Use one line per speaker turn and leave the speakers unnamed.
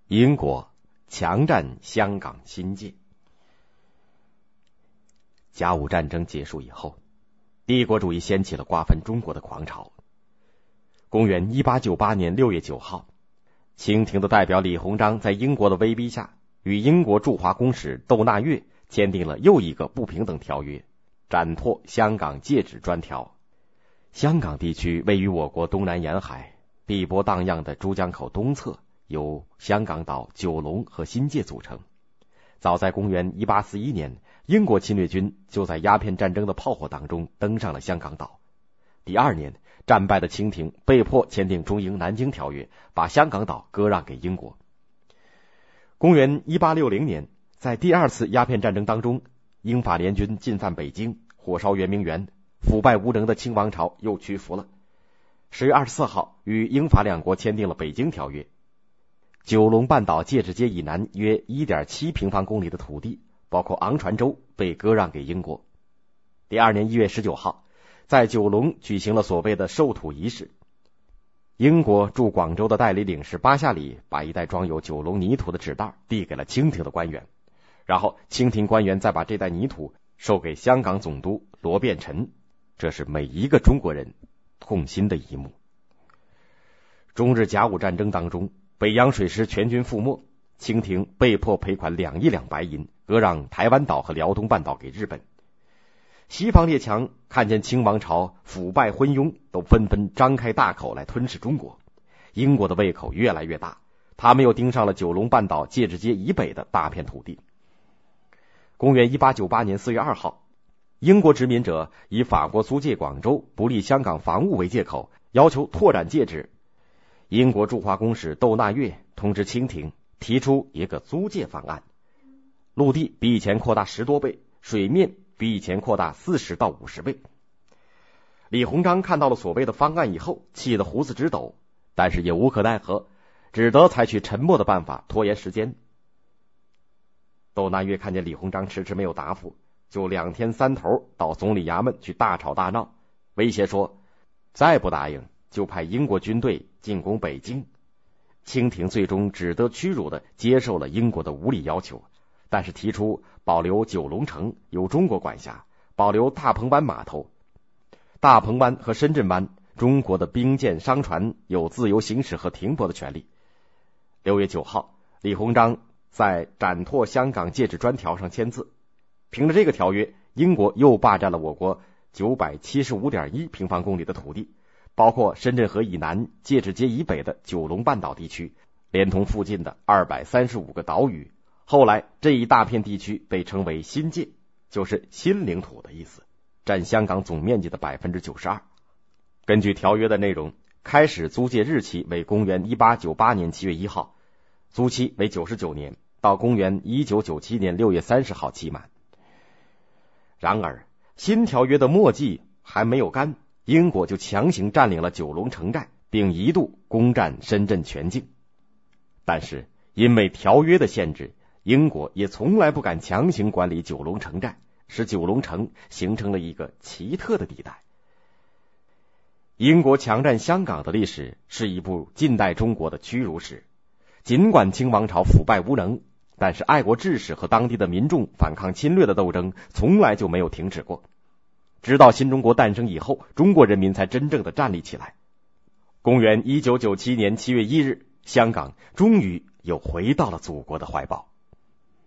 英国强占香港新界。甲午战争结束以后，帝国主义掀起了瓜分中国的狂潮。公元1898年6月9号，清廷的代表李鸿章在英国的威逼下，与英国驻华公使窦纳月签订了又一个不平等条约——展拓香港界址专条。香港地区位于我国东南沿海，碧波荡漾的珠江口东侧，由香港岛、九龙和新界组成。早在公元1841年，英国侵略军就在鸦片战争的炮火当中登上了香港岛。第二年，战败的清廷被迫签订中英南京条约，把香港岛割让给英国。公元1860年，在第二次鸦片战争当中，英法联军进犯北京，火烧圆明园，腐败无能的清王朝又屈服了。10月24号，与英法两国签订了北京条约。九龙半岛戒指街以南约 1.7 平方公里的土地，包括昂船洲，被割让给英国。第二年1月19号，在九龙举行了所谓的授土仪式。英国驻广州的代理领事巴夏里把一袋装有九龙泥土的纸袋递给了清廷的官员，然后清廷官员再把这袋泥土授给香港总督罗变臣，这是每一个中国人痛心的一幕。中日甲午战争当中，北洋水师全军覆没，清廷被迫赔款2亿两白银，割让台湾岛和辽东半岛给日本。西方列强看见清王朝腐败昏庸，都纷纷张开大口来吞噬中国。英国的胃口越来越大，他们又盯上了九龙半岛戒指街以北的大片土地。公元1898年4月2号，英国殖民者以法国租借广州不利香港防务为借口，要求拓展界址。英国驻华公使窦纳月通知清廷，提出一个租界方案，陆地比以前扩大10多倍，水面比以前扩大40到50倍。李鸿章看到了所谓的方案以后，气得胡子直抖，但是也无可奈何，只得采取沉默的办法拖延时间。窦纳月看见李鸿章迟迟没有答复，就2天3头到总理衙门去大吵大闹，威胁说再不答应就派英国军队进攻北京。清廷最终只得屈辱地接受了英国的无理要求，但是提出保留九龙城由中国管辖，保留大鹏湾码头。大鹏湾和深圳湾，中国的兵舰商船有自由行驶和停泊的权利。6月9号，李鸿章在展拓香港界址专条上签字。凭着这个条约，英国又霸占了我国 975.1 平方公里的土地，包括深圳河以南、戒指街以北的九龙半岛地区，连同附近的235个岛屿。后来这一大片地区被称为新界，就是新领土的意思，占香港总面积的 92%。 根据条约的内容，开始租界日期为公元1898年7月1号，租期为99年，到公元1997年6月30号期满。然而新条约的墨迹还没有干，英国就强行占领了九龙城寨，并一度攻占深圳全境。但是因为条约的限制，英国也从来不敢强行管理九龙城寨，使九龙城形成了一个奇特的地带。英国强占香港的历史是一部近代中国的屈辱史。尽管清王朝腐败无能，但是爱国志士和当地的民众反抗侵略的斗争从来就没有停止过。直到新中国诞生以后，中国人民才真正的站立起来。公元1997年7月1日，香港终于又回到了祖国的怀抱。